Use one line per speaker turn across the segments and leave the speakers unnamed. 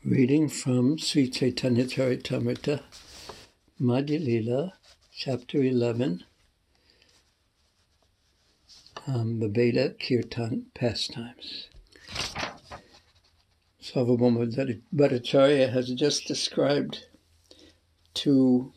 Reading from Sri Chaitanya Charitamrita, Madhya Lila, Chapter 11, the Veda Kirtan Pastimes. Sarvabhauma Bhattacharya has just described to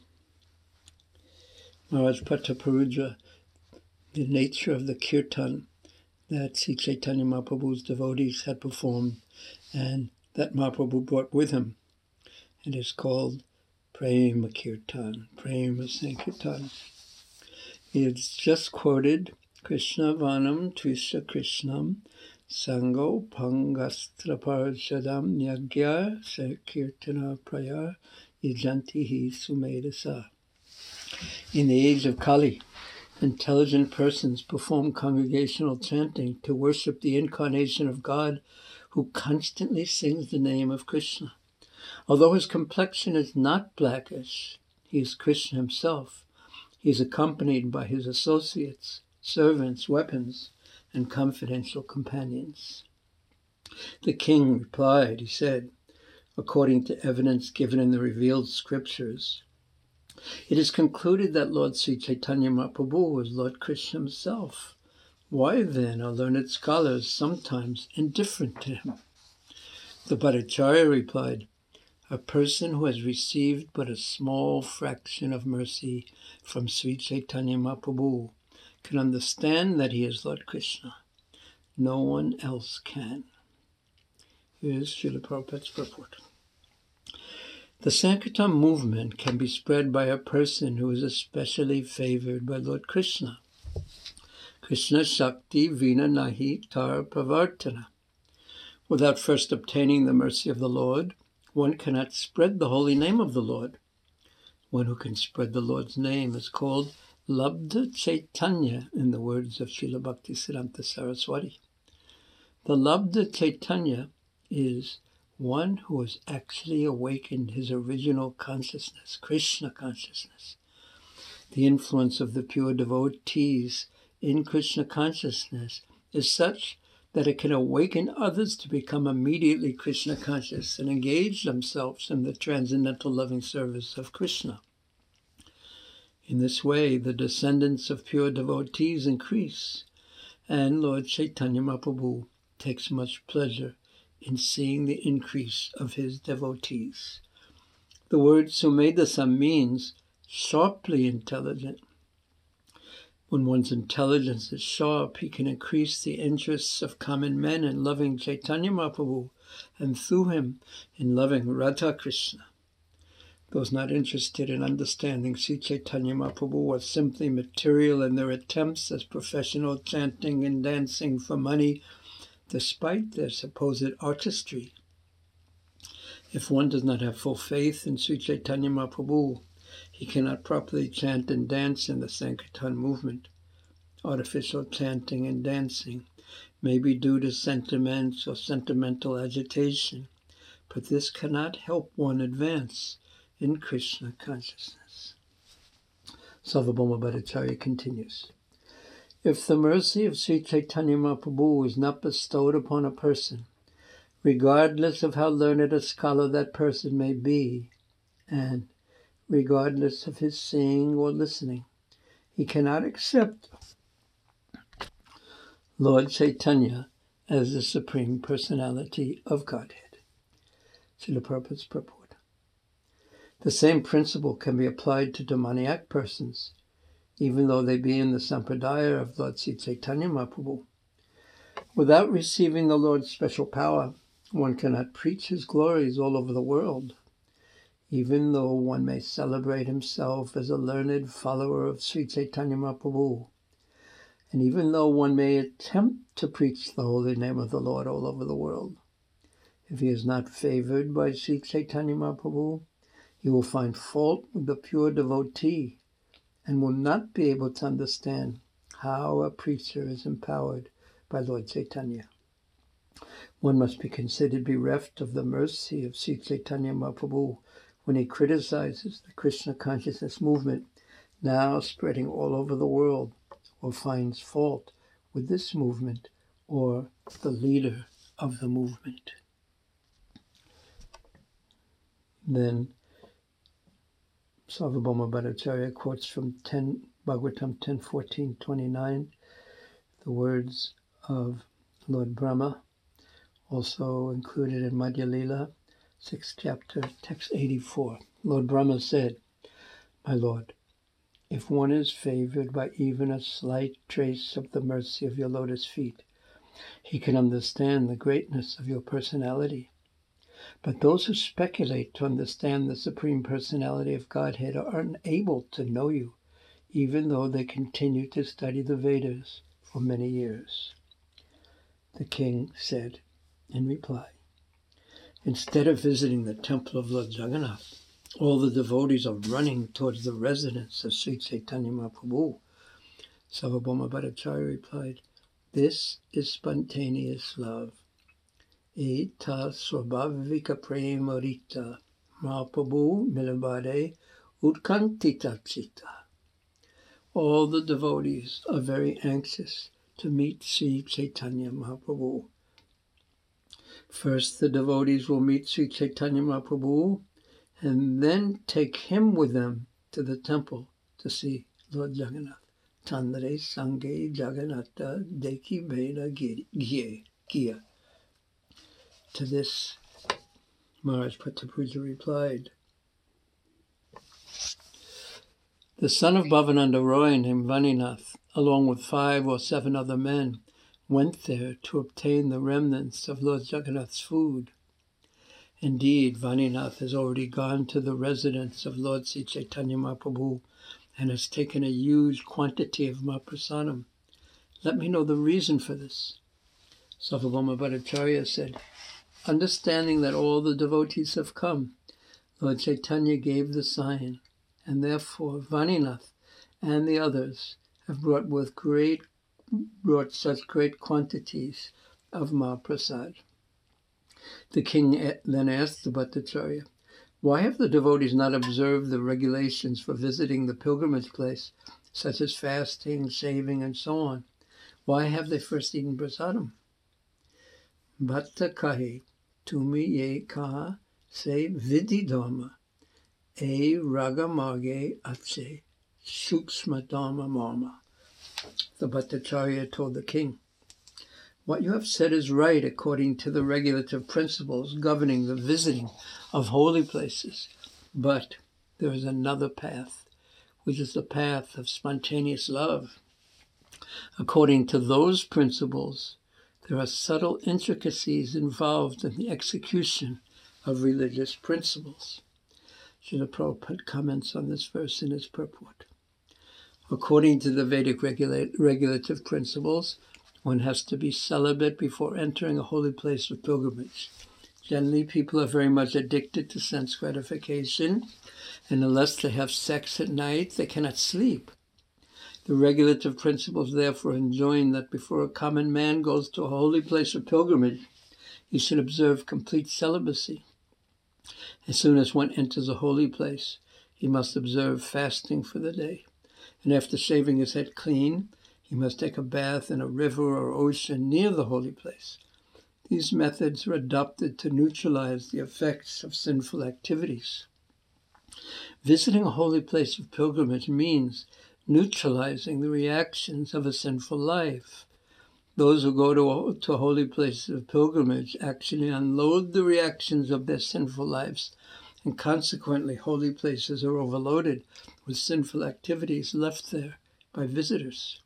Maharaj Prataparudra the nature of the kirtan that Sri Chaitanya Mahaprabhu's devotees had performed and that Mahaprabhu brought with him. It is called Prema Kirtan, Prema Sankirtan. He has just quoted Krishna Vanam Tvisha Krishnam Sango Pangastra Parashadam Nyagya Sankirtana Praya Yajantihi Sumedasa. In the age of Kali, intelligent persons perform congregational chanting to worship the incarnation of God who constantly sings the name of Krishna. Although his complexion is not blackish, he is Krishna himself. He is accompanied by his associates, servants, weapons, and confidential companions. The king replied, he said, according to evidence given in the revealed scriptures, it is concluded that Lord Sri Chaitanya Mahaprabhu was Lord Krishna himself. Why then are learned scholars sometimes indifferent to him? The Bhattacharya replied, a person who has received but a small fraction of mercy from Sri Chaitanya Mahaprabhu can understand that he is Lord Krishna. No one else can. Here is Srila Prabhupada's purport. The Sankirtan movement can be spread by a person who is especially favored by Lord Krishna. Krishna Shakti Vina Nahi Tar Pravartana. Without first obtaining the mercy of the Lord, one cannot spread the holy name of the Lord. One who can spread the Lord's name is called Labdha Chaitanya, in the words of Srila Bhaktisiddhanta Saraswati. The Labdha Chaitanya is one who has actually awakened his original consciousness, Krishna consciousness. The influence of the pure devotees in Krishna consciousness is such that it can awaken others to become immediately Krishna conscious and engage themselves in the transcendental loving service of Krishna. In this way, the descendants of pure devotees increase, and Lord Chaitanya Mahaprabhu takes much pleasure in seeing the increase of his devotees. The word Sumedasa means sharply intelligent. When one's intelligence is sharp, he can increase the interests of common men in loving Chaitanya Mahaprabhu, and through him in loving Radha Krishna. Those not interested in understanding Sri Chaitanya Mahaprabhu are simply material in their attempts as professional chanting and dancing for money, despite their supposed artistry. If one does not have full faith in Sri Chaitanya Mahaprabhu, he cannot properly chant and dance in the Sankirtan movement. Artificial chanting and dancing may be due to sentiments or sentimental agitation, but this cannot help one advance in Krishna consciousness. Sarvabhauma Bhattacharya continues. If the mercy of Sri Chaitanya Mahaprabhu is not bestowed upon a person, regardless of how learned a scholar that person may be, and regardless of his seeing or listening, he cannot accept Lord Chaitanya as the Supreme Personality of Godhead. Srila Prabhupada's purport. The same principle can be applied to demoniac persons, even though they be in the sampradaya of Lord Sri Chaitanya Mahaprabhu. Without receiving the Lord's special power, one cannot preach his glories all over the world. Even though one may celebrate himself as a learned follower of Sri Chaitanya Mahaprabhu, and even though one may attempt to preach the holy name of the Lord all over the world, if he is not favored by Sri Chaitanya Mahaprabhu, he will find fault with the pure devotee and will not be able to understand how a preacher is empowered by Lord Chaitanya. One must be considered bereft of the mercy of Sri Chaitanya Mahaprabhu when he criticizes the Krishna consciousness movement now spreading all over the world, or finds fault with this movement or the leader of the movement. Then Sarvabhauma Bhattacharya quotes from Bhagavatam 10:14-29, the words of Lord Brahma, also included in Madhya Lila, 6th chapter, text 84. Lord Brahma said, "My Lord, if one is favored by even a slight trace of the mercy of your lotus feet, he can understand the greatness of your personality. But those who speculate to understand the Supreme Personality of Godhead are unable to know you, even though they continue to study the Vedas for many years." The king said in reply, "Instead of visiting the temple of Lord Jagannath, all the devotees are running towards the residence of Sri Chaitanya Mahaprabhu." Sarvabhauma Bhattacharya replied, "This is spontaneous love. Eta swabhavika prema rita Mahaprabhu milabade utkantita chitta." All the devotees are very anxious to meet Sri Chaitanya Mahaprabhu. First, the devotees will meet Sri Chaitanya Mahaprabhu and then take him with them to the temple to see Lord Jagannath. Tandre Sange Jagannatha Deki Veda Giya. To this, Maharaj Pratapuja replied, "The son of Bhavananda Roy named Vaninath, along with 5 or 7 other men, went there to obtain the remnants of Lord Jagannath's food. Indeed, Vaninath has already gone to the residence of Lord Sri Chaitanya Mahaprabhu and has taken a huge quantity of Mahaprasadam. Let me know the reason for this." Sarvabhauma Bhattacharya said, "Understanding that all the devotees have come, Lord Chaitanya gave the sign, and therefore Vaninath and the others have brought such great quantities of Mahaprasad." The king then asked the Bhattacharya, "Why have the devotees not observed the regulations for visiting the pilgrimage place, such as fasting, shaving, and so on? Why have they first eaten prasadam?" Bhatta kahi, tumi ye kaha se vidhi dharma, e raga marge atse sukshma dharma marma. The Bhattacharya told the king, "What you have said is right according to the regulative principles governing the visiting of holy places. But there is another path, which is the path of spontaneous love. According to those principles, there are subtle intricacies involved in the execution of religious principles." Srila Prabhupada comments on this verse in his purport. According to the Vedic regulative principles, one has to be celibate before entering a holy place of pilgrimage. Generally, people are very much addicted to sense gratification, and unless they have sex at night, they cannot sleep. The regulative principles therefore enjoin that before a common man goes to a holy place of pilgrimage, he should observe complete celibacy. As soon as one enters a holy place, he must observe fasting for the day, and after shaving his head clean, he must take a bath in a river or ocean near the holy place. These methods are adopted to neutralize the effects of sinful activities. Visiting a holy place of pilgrimage means neutralizing the reactions of a sinful life. Those who go to holy places of pilgrimage actually unload the reactions of their sinful lives, and consequently holy places are overloaded with sinful activities left there by visitors.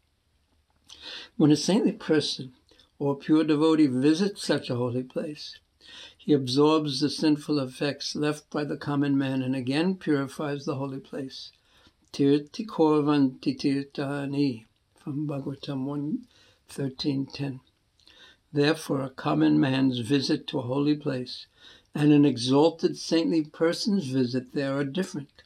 When a saintly person or pure devotee visits such a holy place, he absorbs the sinful effects left by the common man and again purifies the holy place. Tirti korvanti tirtani, from Bhagavatam 1:13-10. Therefore, a common man's visit to a holy place and an exalted saintly person's visit there are different.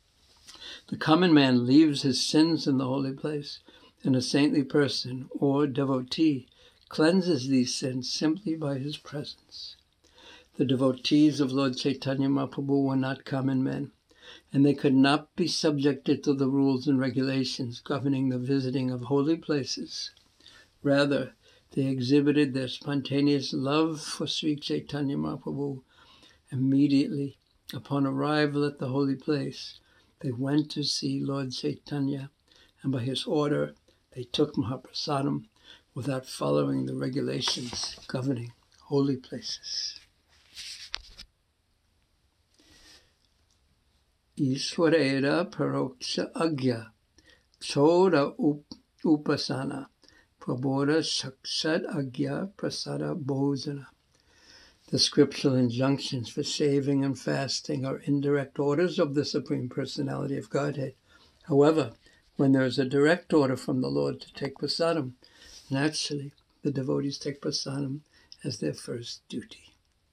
The common man leaves his sins in the holy place, and a saintly person or devotee cleanses these sins simply by his presence. The devotees of Lord Chaitanya Mahaprabhu were not common men, and they could not be subjected to the rules and regulations governing the visiting of holy places. Rather, they exhibited their spontaneous love for Sri Chaitanya Mahaprabhu immediately Upon arrival at the holy place, they went to see Lord Chaitanya, and by his order, they took Mahaprasadam without following the regulations governing holy places. Ishwarera Paroksha Agya Choda Upasana Prabodha Shakshad Agya Prasada Bhojana. The scriptural injunctions for shaving and fasting are indirect orders of the Supreme Personality of Godhead. However, when there is a direct order from the Lord to take prasadam, naturally the devotees take prasadam as their first duty.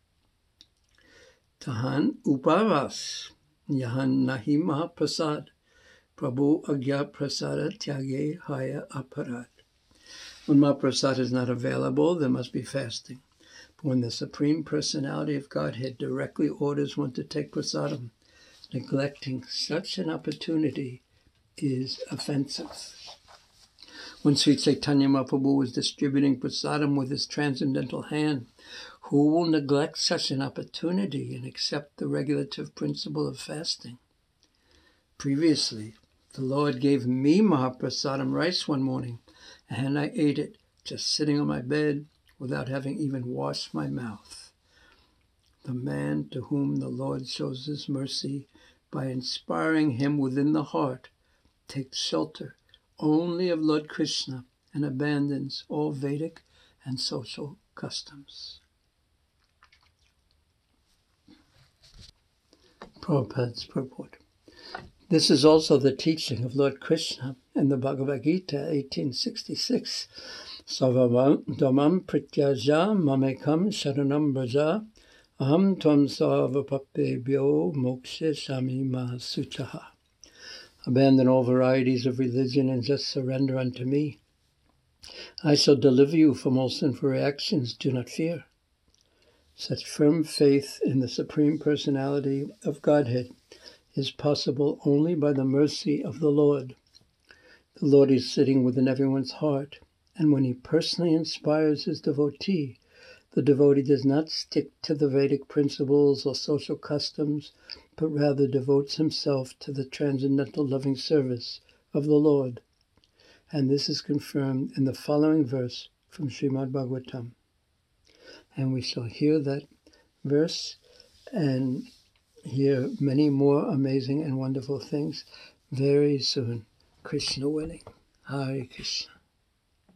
Tahan Upavas Yahan Nahi Mahaprasad Prabhu Agya Prasada Tyage Haya Aparad. When Mahaprasad is not available, there must be fasting. But when the Supreme Personality of Godhead directly orders one to take prasadam, neglecting such an opportunity is offensive. When Sri Chaitanya Mahaprabhu was distributing prasadam with his transcendental hand, who will neglect such an opportunity and accept the regulative principle of fasting? Previously, the Lord gave me Mahaprasadam rice one morning, and I ate it just sitting on my bed without having even washed my mouth. The man to whom the Lord shows his mercy by inspiring him within the heart takes shelter only of Lord Krishna and abandons all Vedic and social customs. Prabhupada's purport. This is also the teaching of Lord Krishna in the Bhagavad Gita 1866. Sarvamam prityaja mamekam sharanam braja aham tvam sarvapapebhyo mokshe sami mahasuchaha. Abandon all varieties of religion and just surrender unto me. I shall deliver you from all sinful reactions. Do not fear. Such firm faith in the Supreme Personality of Godhead is possible only by the mercy of the Lord. The Lord is sitting within everyone's heart, and when he personally inspires his devotee, the devotee does not stick to the Vedic principles or social customs, but rather devotes himself to the transcendental loving service of the Lord. And this is confirmed in the following verse from Srimad Bhagavatam. And we shall hear that verse and hear many more amazing and wonderful things very soon. Krishna willing. Hare Krishna.